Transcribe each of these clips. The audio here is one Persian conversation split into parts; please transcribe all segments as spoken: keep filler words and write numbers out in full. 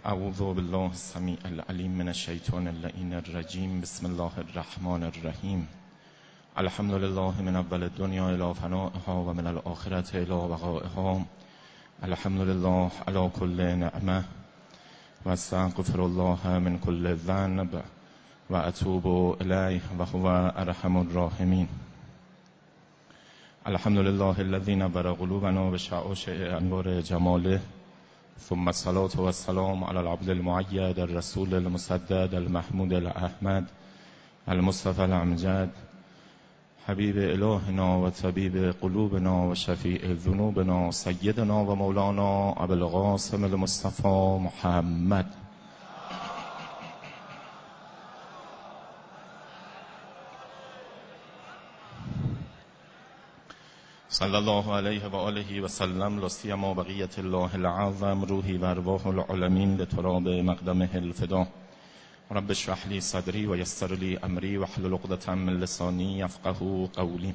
اعوذ بالله السمیع العلیم من الشیطان اللعین الرجیم. بسم الله الرحمن الرحیم. الحمد لله من اول الدنیا الی فنائها و من الآخرة الی بقائها. الحمد لله علی کل نعمه و استغفر الله من کل ذنب و اتوب الیه و هو ارحم الراحمین. الحمد لله الذی نور قلوبنا بشعاع انوار جماله، ثم الصلاة والسلام على العبد المؤید الرسول المسدد المحمود الاحمد المصطفى الامجد حبیب الهنا و طبیب قلوبنا و شفیع ذنوبنا سیدنا و مولانا ابوالقاسم المصطفى محمد. صلی الله علیه و آله و سلم. لا سیما بقیت الله العظم روحی و ارواح العالمین لتراب مقدمه الفدا. رب اشرح لی صدری و یسر لی امری و احلل عقدة من لسانی یفقهوا قولی.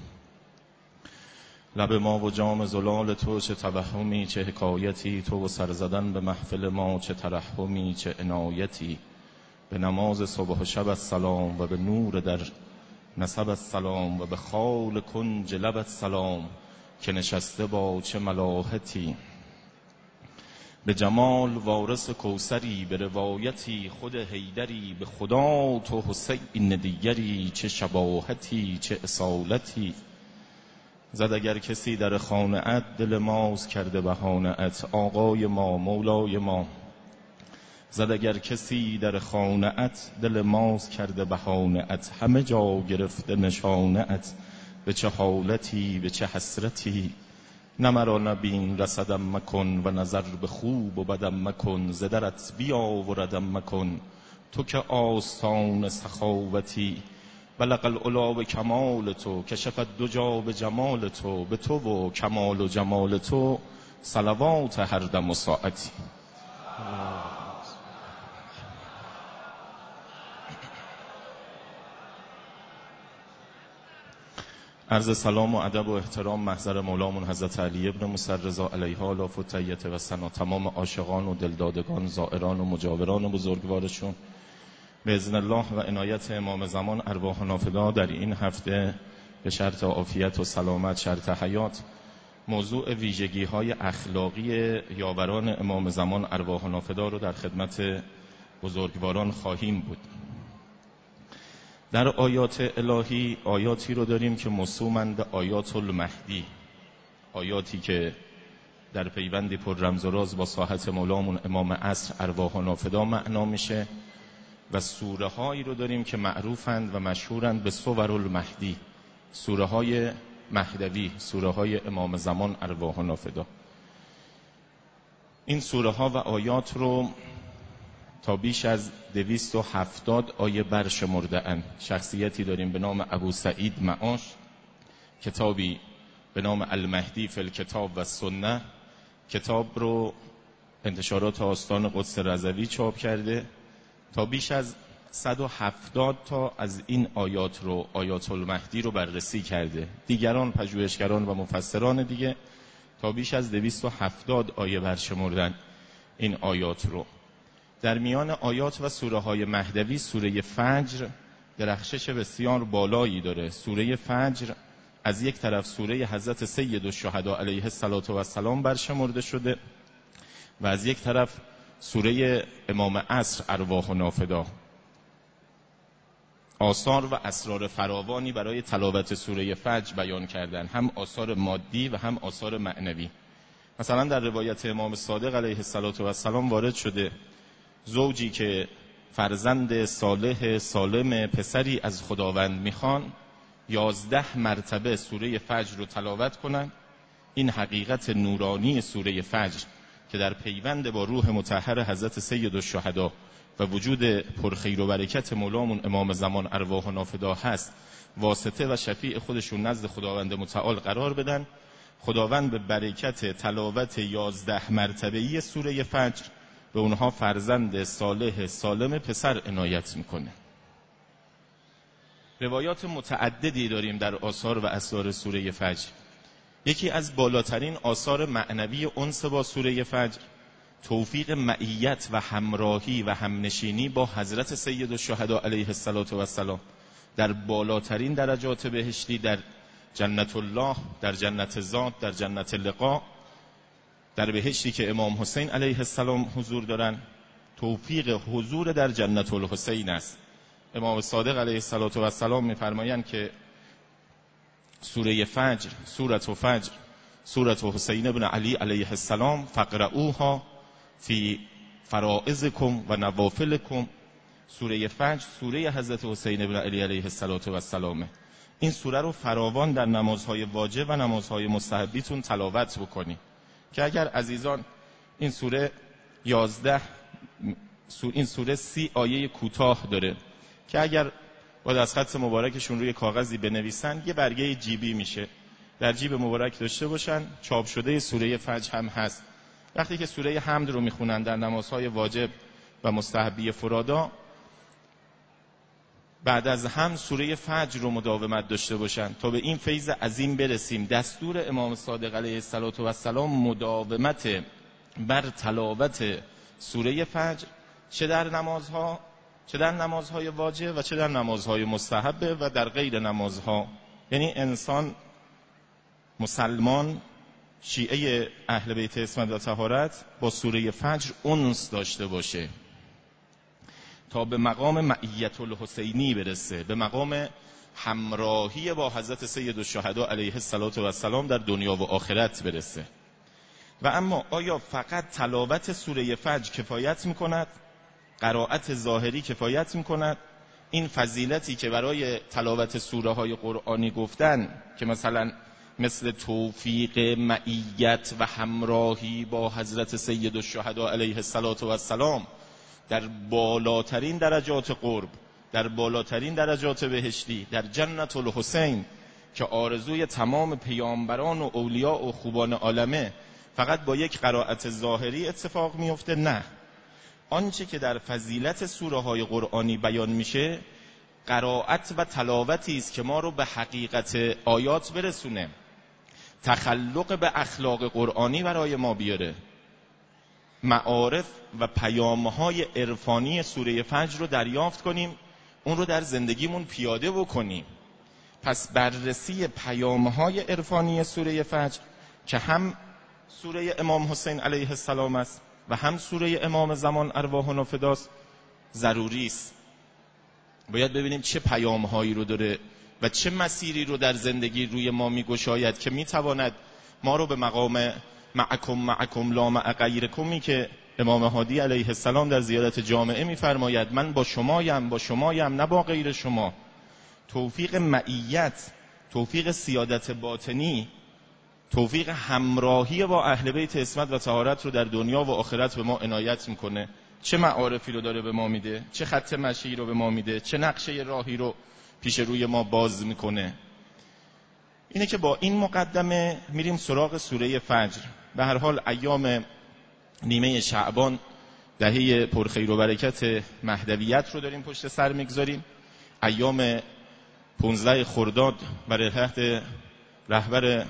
لب ما و جام زلال تو چه توهمی چه حکایتی، تو و سر زدن به محفل ما چه ترحمی چه عنایتی. به نماز صبح و شب السلام و به نور در نسب السلام و به خال کنج لب السلام که نشسته با چه ملاحتی. به جمال وارث کوثری، به روایتی خود حیدری، به خدا تو حسین دیگری چه شباهتی چه اصالتی. زد اگر کسی در خانه‌ات دل ماست کرده بهانه‌ات آقای ما مولای ما. زد اگر کسی در خانه‌ات دل ماست کرده بهانه‌ات همه جا گرفته نشانه‌ات. به چه حالتی به چه حسرتی. نه مرا نبین رصدم مکن و نظر به خوب و بدم مکن. ز درت بیا و ردم مکن تو که آستان سخاوتی. بلغ العلا به کمال تو کشفت دجا به جمال تو. به تو و کمال و جمال تو صلوات هر دم و ساعتی. عرض سلام و ادب و احترام محضر مولامون حضرت علی ابن موسی رضا علیه آلاف و تحیت و ثنا، تمام عاشقان و دلدادگان زائران و مجاوران و بزرگوارشون به اذن الله و عنایت امام زمان ارواح و نافدا در این هفته به شرط عافیت و سلامت شرط حیات موضوع ویژگی های اخلاقی یاوران امام زمان ارواح و نافدا رو در خدمت بزرگواران خواهیم بود. در آیات الهی آیاتی رو داریم که موسومند به آیات المهدی، آیاتی که در پیوندی پر رمز و راز با ساحت مولامون امام عصر ارواح و نافدا معنا میشه. و سوره هایی رو داریم که معروفند و مشهورند به سور المهدی، سوره های مهدوی، سوره های امام زمان ارواح و نافدا. این سوره ها و آیات رو تا بیش از دویست و هفتاد آیه برشمرده اند. شخصیتی داریم به نام ابو سعید معاش، کتابی به نام المهدی فی الکتاب و سنه، کتاب رو انتشارات آستان قدس رضوی چاپ کرده. تا بیش از صد و هفتاد تا از این آیات رو آیات المهدی رو بررسی کرده. دیگران پژوهشگران و مفسران دیگه تا بیش از دویست و هفتاد آیه برشمردن این آیات رو. در میان آیات و سوره های مهدوی سوره فجر درخشش بسیار بالایی داره. سوره فجر از یک طرف سوره حضرت سید الشهدا علیه السلام برشمرده شده و از یک طرف سوره امام عصر ارواح و نافدا. آثار و اسرار فراوانی برای تلاوت سوره فجر بیان کردن، هم آثار مادی و هم آثار معنوی. مثلا در روایت امام صادق علیه السلام وارد شده زوجی که فرزند صالح سالم پسری از خداوند میخوان یازده مرتبه سوره فجر رو تلاوت کنن. این حقیقت نورانی سوره فجر که در پیوند با روح مطهر حضرت سید الشهدا و وجود پرخیر و برکت مولامون امام زمان ارواح و نافدا هست، واسطه و شفیع خودشون نزد خداوند متعال قرار بدن. خداوند به برکت تلاوت یازده مرتبه‌ای سوره فجر به اونها فرزند صالح سالم پسر عنایت میکنه. روایات متعددی داریم در آثار و اسرار سوره فجر. یکی از بالاترین آثار معنوی انس با سوره فجر توفیق معیت و همراهی و همنشینی با حضرت سید الشهدا علیه السلام در بالاترین درجات بهشتی، در جنت الله، در جنت ذات، در جنت لقا، در بهشتی که امام حسین علیه السلام حضور دارن، توفیق حضور در جنت الحسین است. امام صادق علیه السلام می‌فرمایند که سوره فجر، سوره فجر، سوره حسین ابن علی علیه السلام، فقرؤوها فی فرائضکم و نوافلکم. سوره فجر سوره حضرت حسین ابن علی علیه السلام. این سوره رو فراوان در نمازهای واجب و نمازهای مستحبیتون تلاوت بکنید که اگر عزیزان این سوره یازده این سوره سی آیه کوتاه داره که اگر با دست خط مبارکشون روی کاغذی بنویسن یه برگه جیبی میشه، در جیب مبارک داشته باشن. چاپ شده سوره فجر هم هست. وقتی که سوره حمد رو میخونن در نمازهای واجب و مستحبی فرادا، بعد از هم سوره فجر رو مداومت داشته باشن تا به این فیض عظیم برسیم. دستور امام صادق علیه السلام مداومت بر تلاوت سوره فجر، چه در نمازها، چه در نمازهای واجب و چه در نمازهای مستحبه و در غیر نمازها. یعنی انسان مسلمان شیعه اهل بیت عصمت و طهارت با سوره فجر انس داشته باشه تا به مقام معیت الحسینی برسه، به مقام همراهی با حضرت سید الشهدا علیه السلام در دنیا و آخرت برسه. و اما آیا فقط تلاوت سوره فجر کفایت میکند؟ قرائت ظاهری کفایت میکند؟ این فضیلتی که برای تلاوت سوره های قرآنی گفتن که مثلا مثل توفیق معیت و همراهی با حضرت سید الشهدا علیه السلام در بالاترین درجات قرب، در بالاترین درجات بهشتی، در جنت الحسین که آرزوی تمام پیامبران و اولیاء و خوبان عالمه، فقط با یک قرائت ظاهری اتفاق میفته؟ نه، آنچه که در فضیلت سوره های قرآنی بیان میشه قرائت و تلاوتی است که ما رو به حقیقت آیات برسونه، تخلق به اخلاق قرآنی برای ما بیاره، معارف و پیام‌های عرفانی سوره فجر رو دریافت کنیم، اون رو در زندگیمون پیاده بکنیم. پس بررسی پیام‌های عرفانی سوره فجر که هم سوره امام حسین علیه السلام است و هم سوره امام زمان ارواحنا فداست ضروری است. باید ببینیم چه پیام‌هایی رو داره و چه مسیری رو در زندگی روی ما می‌گشاید که می‌تواند ما رو به مقام معکم معکم لا مع غیرکمی که امام هادی علیه السلام در زیارت جامعه می‌فرماید من با شمایم، با شمایم نه با غیر شما، توفیق معیت، توفیق سیادت باطنی، توفیق همراهی با اهل بیت عصمت و طهارت رو در دنیا و آخرت به ما عنایت میکنه. چه معارفی رو داره به ما میده، چه خط مشی رو به ما میده، چه نقشه راهی رو پیش روی ما باز میکنه. اینه که با این مقدمه میریم سراغ سوره فجر. به هر حال ایام نیمه شعبان، دهه پرخیر و برکت مهدویت رو داریم پشت سر میگذاریم. ایام پونزده خرداد برای تحت رهبر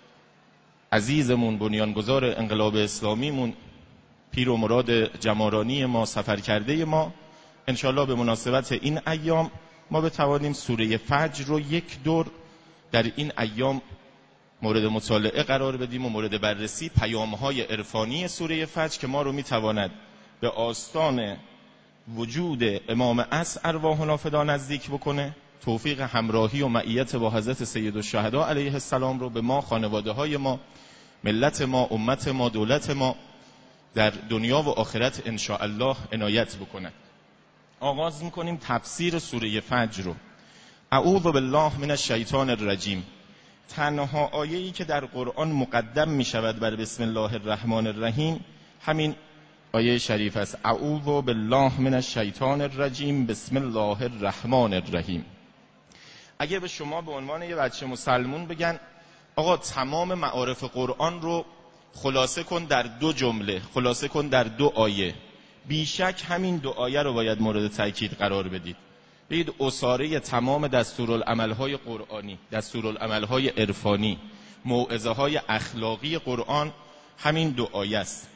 عزیزمون بنیانگذار انقلاب اسلامیمون پیر و مراد جمارانی ما، سفر کرده ما، انشالله به مناسبت این ایام ما بتوانیم سوره فجر رو یک دور در این ایام مورد مطالعه قرار بدیم و مورد بررسی پیام‌های عرفانی سوره فجر که ما رو میتواند به آستان وجود امام عصر ارواحنا فدا نزدیک بکنه، توفیق همراهی و معیت با حضرت سید الشهدا علیه السلام رو به ما، خانواده های ما، ملت ما، امت ما، دولت ما در دنیا و آخرت انشاءالله عنایت بکنه. آغاز میکنیم تفسیر سوره فجر رو. اعوذ بالله من الشیطان الرجیم. تنها آیه‌ای که در قرآن مقدم می شود بر بسم الله الرحمن الرحیم همین آیه شریف است. اعوذ بالله من الشیطان الرجیم بسم الله الرحمن الرحیم. اگه به شما به عنوان یه بچه مسلمون بگن آقا تمام معارف قرآن رو خلاصه کن در دو جمله، خلاصه کن در دو آیه، بیشک همین دو آیه رو باید مورد تاکید قرار بدید. بگید اساره تمام دستورالعمل‌های قرآنی، دستورالعمل‌های عرفانی، موعظه‌های اخلاقی قرآن همین دو آیه است.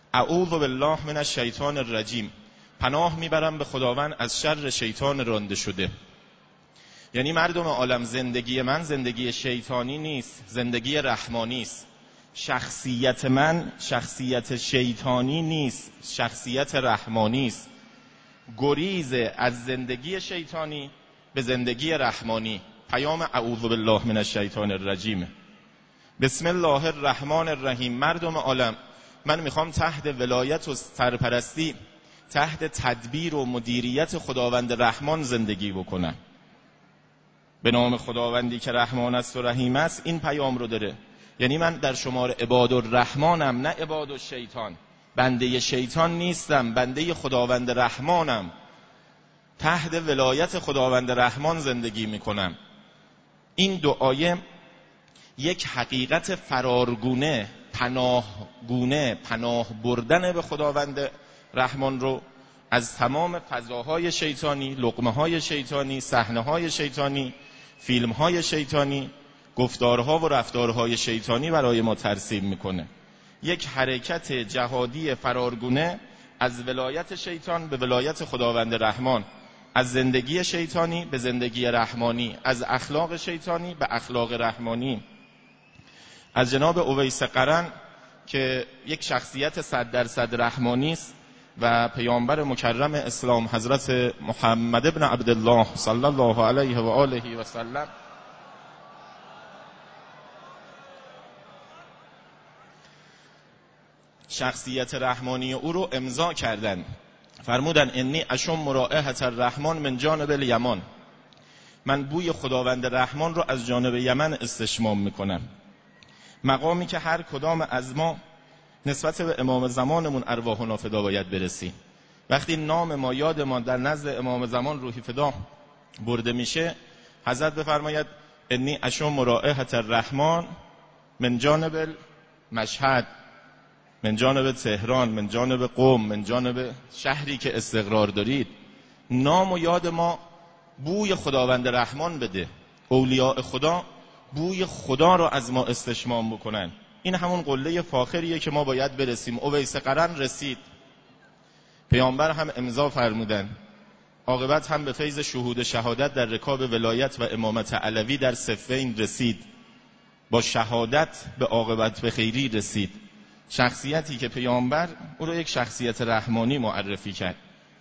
اعوذ بالله من الشیطان الرجیم، پناه میبرم به خداوند از شر شیطان رانده شده. یعنی مردم عالم، زندگی من زندگی شیطانی نیست، زندگی رحمانی است. شخصیت من شخصیت شیطانی نیست، شخصیت رحمانی است. گریز از زندگی شیطانی به زندگی رحمانی. پیام اعوذ بالله من الشیطان الرجیم. بسم الله الرحمن الرحیم. مردم عالم، من میخوام تحت ولایت و سرپرستی، تحت تدبیر و مدیریت خداوند رحمان زندگی بکنم. به نام خداوندی که رحمان است و رحیم است. این پیام رو داره. یعنی من در شمار عباد الرحمانم، نه عباد الشیطان. بنده شیطان نیستم، بنده خداوند رحمانم. تحت ولایت خداوند رحمان زندگی میکنم. این دو آیه یک حقیقت فرارگونه، پناهگونه، پناه بردن به خداوند رحمان رو از تمام فضاهای شیطانی، لقمه‌های شیطانی، صحنه‌های شیطانی، فیلم‌های شیطانی، گفتارها و رفتارهای شیطانی برای ما ترسیم میکنه. یک حرکت جهادی فرارگونه از ولایت شیطان به ولایت خداوند رحمان، از زندگی شیطانی به زندگی رحمانی، از اخلاق شیطانی به اخلاق رحمانی. از جناب اویس قرن که یک شخصیت صد درصد رحمانی است و پیامبر مکرم اسلام حضرت محمد ابن عبدالله صلی الله علیه و آله و سلم شخصیت رحمانی او رو امضا کردن. فرمودن انی اشم رائحة الرحمن من جانب الیمان. من بوی خداوند رحمان رو از جانب یمن استشمام میکنم. مقامی که هر کدام از ما نسبت به امام زمانمون ارواحنا فدا باید برسیم. وقتی نام ما، یاد ما در نزد امام زمان روحی فدا برده میشه، حضرت بفرماید انی اشم رائحة الرحمن من جانب مشهد، من جانب تهران، من جانب قم، من جانب شهری که استقرار دارید. نام و یاد ما بوی خداوند رحمان بده. اولیاء خدا بوی خدا رو از ما استشمام بکنن. این همون قله فاخریه که ما باید برسیم. اویس قرن رسید. پیامبر هم امضا فرمودن. عاقبت هم به فیض شهود شهادت در رکاب ولایت و امامت علوی در صفین رسید. با شهادت به عاقبت به خیری رسید. شخصیتی که پیامبر او رو یک شخصیت رحمانی معرفی کرد.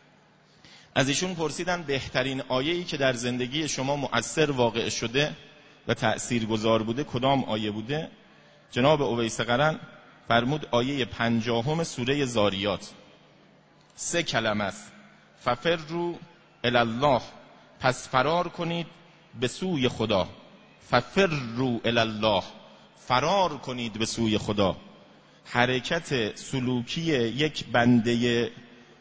از ایشون پرسیدن بهترین آیه‌ای که در زندگی شما مؤثر واقع شده و تأثیرگذار بوده کدام آیه بوده؟ جناب اویس قرن فرمود آیه پنجاهم سوره زاریات. سه کلمه است. ففروا الی الله، پس فرار کنید به سوی خدا. ففروا الی الله، فرار کنید به سوی خدا. حرکت سلوکی یک بنده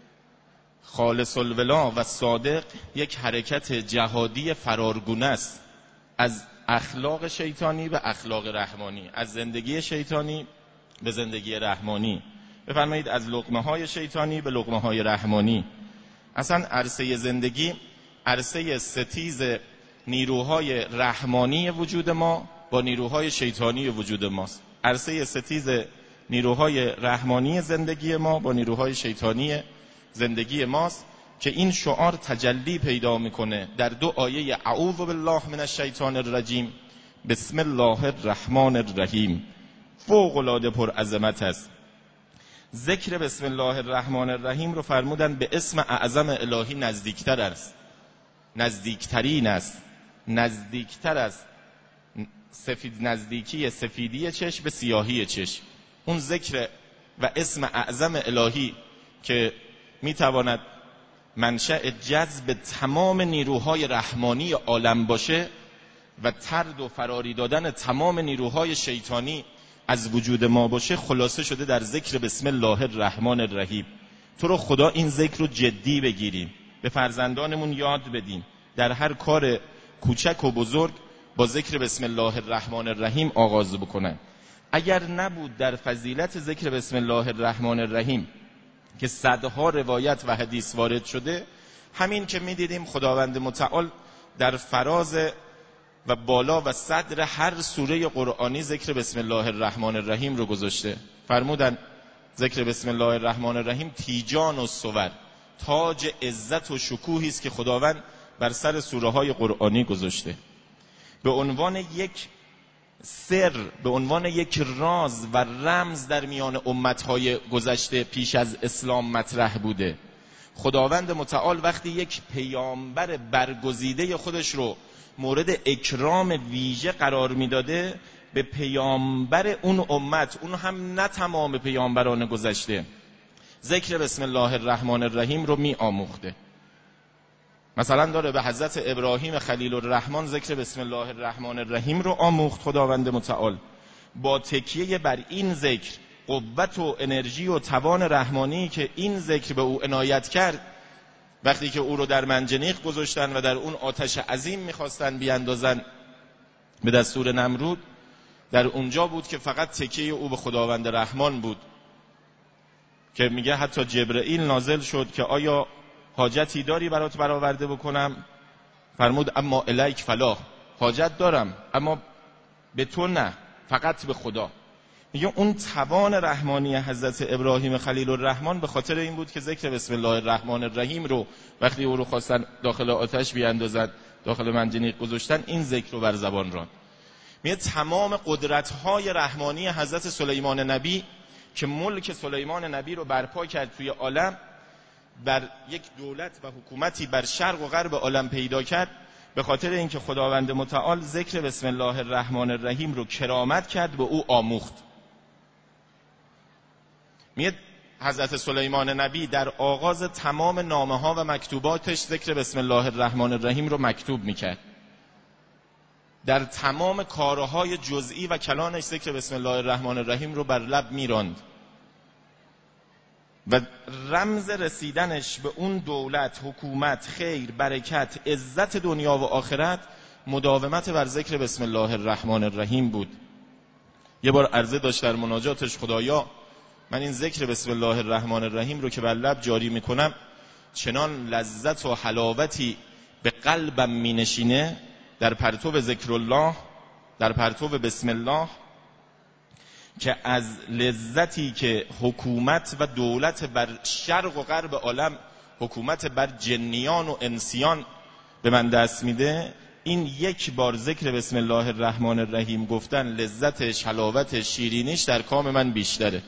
خالص الولا و صادق یک حرکت جهادی فرارگونه است از اخلاق شیطانی به اخلاق رحمانی، از زندگی شیطانی به زندگی رحمانی. بفرمایید از لقمه های شیطانی به لقمه های رحمانی. اصلا عرصه زندگی عرصه ستیز نیروهای رحمانی وجود ما با نیروهای شیطانی وجود ماست. عرصه ستیز نیروهای رحمانی زندگی ما با نیروهای شیطانی زندگی ماست که این شعار تجلی پیدا میکنه در دو آیه اعوذ بالله من الشیطان الرجیم، بسم الله الرحمن الرحیم. فوق العاده پر عظمت است. ذکر بسم الله الرحمن الرحیم رو فرمودن به اسم اعظم الهی نزدیکتر است، نزدیکترین است، نزدیکتر است. سفید نزدیکی سفیدی چشم به سیاهی چشم. اون ذکر و اسم اعظم الهی که میتواند منشأ جذب تمام نیروهای رحمانی عالم باشه و طرد و فراری دادن تمام نیروهای شیطانی از وجود ما باشه، خلاصه شده در ذکر بسم الله الرحمن الرحیم. تو رو خدا این ذکر رو جدی بگیریم، به فرزندانمون یاد بدیم، در هر کار کوچک و بزرگ با ذکر بسم الله الرحمن الرحیم آغاز بکنن. اگر نبود در فضیلت ذکر بسم الله الرحمن الرحیم که صدها روایت و حدیث وارد شده، همین که میدیدیم خداوند متعال در فراز و بالا و صدر هر سوره قرآنی ذکر بسم الله الرحمن الرحیم رو گذاشته. فرمودن ذکر بسم الله الرحمن الرحیم تیجان و صور، تاج عزت و شکوهی است که خداوند بر سر سوره های قرآنی گذاشته. به عنوان یک سر، به عنوان یک راز و رمز در میان امتهای گذشته پیش از اسلام مطرح بوده. خداوند متعال وقتی یک پیامبر برگزیده خودش رو مورد اکرام ویژه قرار میداده، به پیامبر اون امت، اون هم نه تمام پیامبران گذشته، ذکر بسم الله الرحمن الرحیم رو می آموخته. مثلا داره به حضرت ابراهیم خلیل الرحمن ذکر بسم الله الرحمن الرحیم رو آموخت خداوند متعال. با تکیه بر این ذکر، قوت و انرژی و توان رحمانی که این ذکر به او عنایت کرد، وقتی که او رو در منجنیق گذاشتن و در اون آتش عظیم میخواستن بیاندازن به دستور نمرود، در اونجا بود که فقط تکیه او به خداوند رحمان بود، که میگه حتی جبرئیل نازل شد که آیا حاجتی داری برات برآورده بکنم؟ فرمود اما الیک فلا، حاجت دارم اما به تو نه، فقط به خدا. میگه اون توان رحمانی حضرت ابراهیم خلیل الرحمن به خاطر این بود که ذکر بسم الله الرحمن الرحیم رو وقتی او رو خواستن داخل آتش بیاندازن، داخل منجنیق گذاشتن، این ذکر رو بر زبان راند. میگه تمام قدرت‌های رحمانی حضرت سلیمان نبی که ملک سلیمان نبی رو برپا کرد توی عالم، بر یک دولت و حکومتی بر شرق و غرب عالم پیدا کرد، به خاطر اینکه خداوند متعال ذکر بسم الله الرحمن الرحیم رو کرامت کرد، به او آموخت. میگه حضرت سلیمان نبی در آغاز تمام نامه‌ها و مکتوباتش ذکر بسم الله الرحمن الرحیم رو مکتوب میکرد. در تمام کارهای جزئی و کلانش ذکر بسم الله الرحمن الرحیم رو بر لب میراند و رمز رسیدنش به اون دولت، حکومت، خیر، برکت، عزت دنیا و آخرت مداومت بر ذکر بسم الله الرحمن الرحیم بود. یه بار عرضه داشت در مناجاتش، خدایا من این ذکر بسم الله الرحمن الرحیم رو که بر لب جاری میکنم چنان لذت و حلاوتی به قلبم مینشینه، در پرتو ذکر الله، در پرتو بسم الله، که از لذتی که حکومت و دولت بر شرق و غرب عالم، حکومت بر جنیان و انسیان به من دست میده، این یک بار ذکر بسم الله الرحمن الرحیم گفتن لذتش، حلاوتش، شیرینیش در کام من بیشتره.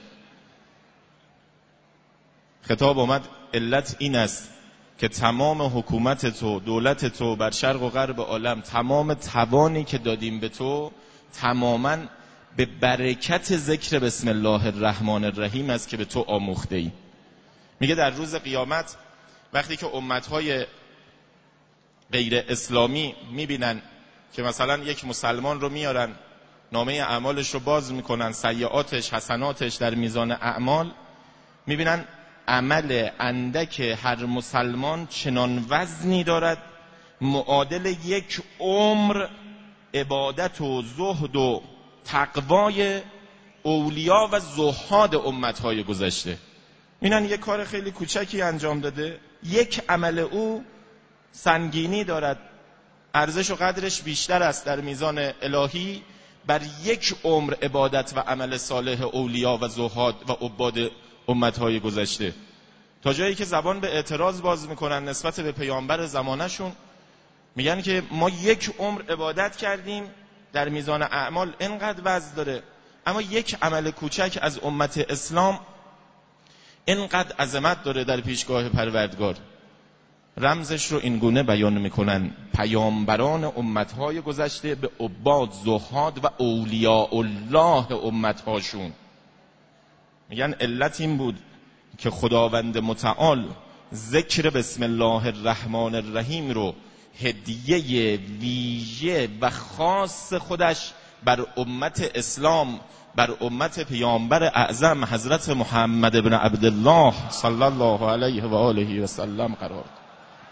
خطاب آمد علت این است که تمام حکومت تو، دولت تو بر شرق و غرب عالم، تمام توانی که دادیم به تو، تماماً به برکت ذکر بسم الله الرحمن الرحیم است که به تو آموخته ای. میگه در روز قیامت وقتی که امتهای غیر اسلامی میبینن که مثلا یک مسلمان رو میارن، نامه اعمالش رو باز میکنن، سیئاتش، حسناتش در میزان اعمال، میبینن عمل اندک هر مسلمان چنان وزنی دارد معادل یک عمر عبادت و زهد و تقوای اولیا و زهاد امتهای گذشته. اینن یک کار خیلی کوچکی انجام داده، یک عمل او سنگینی دارد، ارزش و قدرش بیشتر است در میزان الهی بر یک عمر عبادت و عمل صالح اولیا و زهاد و عباد امتهای گذشته. تا جایی که زبان به اعتراض باز میکنن نسبت به پیامبر زمانشون، میگن که ما یک عمر عبادت کردیم، در میزان اعمال اینقدر وزن داره، اما یک عمل کوچک از امت اسلام اینقدر عظمت داره در پیشگاه پروردگار. رمزش رو این گونه بیان میکنن پیامبران امتهای گذشته به عباد، زهاد و اولیاء الله امتهاشون. میگن علت این بود که خداوند متعال ذکر بسم الله الرحمن الرحیم رو هدیه ویژه و خاص خودش بر امت اسلام، بر امت پیامبر اعظم حضرت محمد ابن عبدالله صلی الله علیه و آله و سلم قرار داد.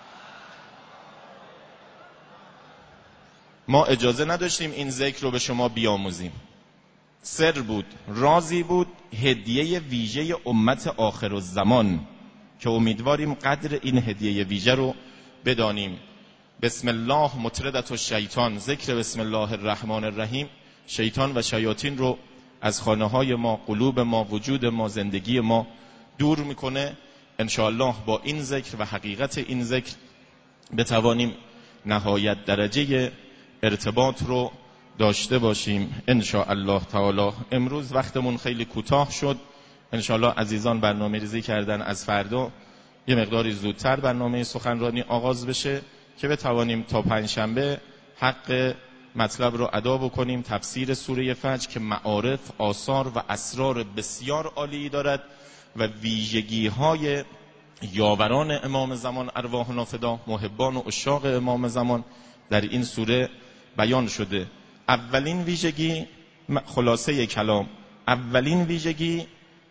ما اجازه نداشتیم این ذکر رو به شما بیاموزیم، سر بود، رازی بود، هدیه ویژه امت آخر الزمان که امیدواریم قدر این هدیه ویژه رو بدانیم. بسم الله مطردت الشیطان، ذکر بسم الله الرحمن الرحیم شیطان و شیاطین رو از خانه های ما، قلوب ما، وجود ما، زندگی ما دور میکنه. انشاءالله با این ذکر و حقیقت این ذکر بتوانیم نهایت درجه ارتباط رو داشته باشیم انشاءالله تعالی. امروز وقتمون خیلی کوتاه شد. انشاءالله عزیزان برنامه ریزی کردن از فردا یه مقداری زودتر برنامه سخنرانی آغاز بشه که بتوانیم تا پنجشنبه حق مطلب رو ادا بکنیم. تفسیر سوره فجر که معارف، آثار و اسرار بسیار عالی دارد و ویژگی های یاوران امام زمان ارواحنا فدا، محبان و عشاق امام زمان در این سوره بیان شده. اولین ویژگی، خلاصه کلام، اولین ویژگی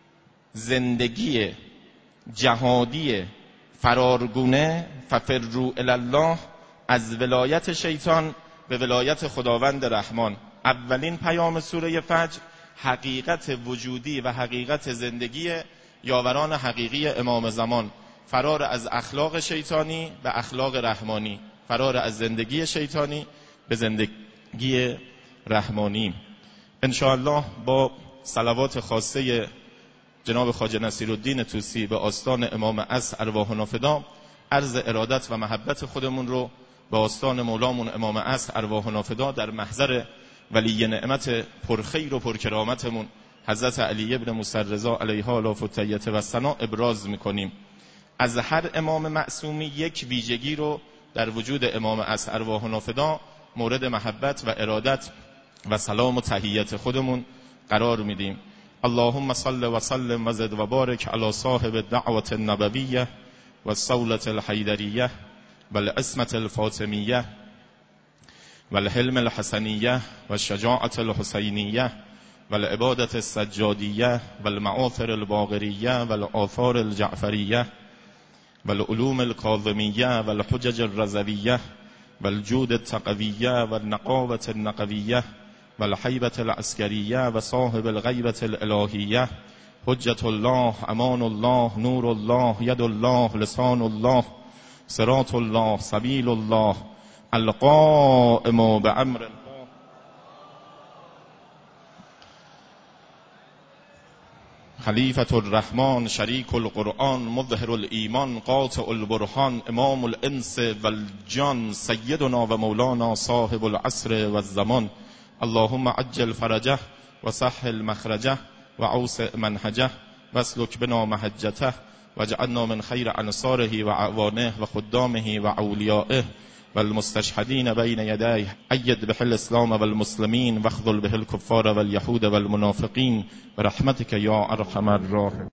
زندگی جهادی فرارگونه، ففروا الی الله، از ولایت شیطان به ولایت خداوند رحمان. اولین پیام سوره فجر حقیقت وجودی و حقیقت زندگی یاوران حقیقی امام زمان، فرار از اخلاق شیطانی به اخلاق رحمانی، فرار از زندگی شیطانی به زندگی رحمانی. انشاءالله با صلوات خاصه جناب خواجه نصیرالدین طوسی به آستان امام عصر ارواحنا فدا، عرض ارادت و محبت خودمون رو به آستان مولامون امام عصر ارواحنا فدا در محضر ولی نعمت پرخیر و پرکرامتمون حضرت علی ابن موسی رضا علیه الاف التحیة و الثنا ابراز میکنیم. از هر امام معصومی یک ویژگی رو در وجود امام عصر ارواحنا فدا مورد محبت و ارادت و سلام و تحیت خودمون قرار میدیم. اللهم صل و سلم و زد و بارک علی صاحب الدعوة النبویه و الصولة الحیدریه و العصمة الفاطمیه و الحلم الحسنیه و الشجاعة الحسینیه و العبادة السجادیه و المعاثر الباقریه و الآثار الجعفریه و العلوم الکاظمیه و الحجج الرضویه و الجود التقویه و النقاوة النقویه و الحیبة العسکریه و صاحب الغیبة الالهیه، حجت الله، امان الله، نور الله، ید الله، لسان الله، صراط الله، سبیل الله، القائم بأمر الله، خلیفة الرحمن، شریک القرآن، مظهر الایمان، قاطع البرهان، امام الانس والجان، سیدنا و مولانا صاحب العصر والزمان. اللهم عجل فرجه و سهل مخرجه و اوسع منهجه و اسلک بنا محجته و اجعلنا من خیر انصاره و اعوانه و خدامه و اولیائه و المستشهدین بین یدیه. اید به الاسلام و المسلمین و اخذل به الکفار و الیهود و المنافقین برحمتک یا ارحم الراحمین.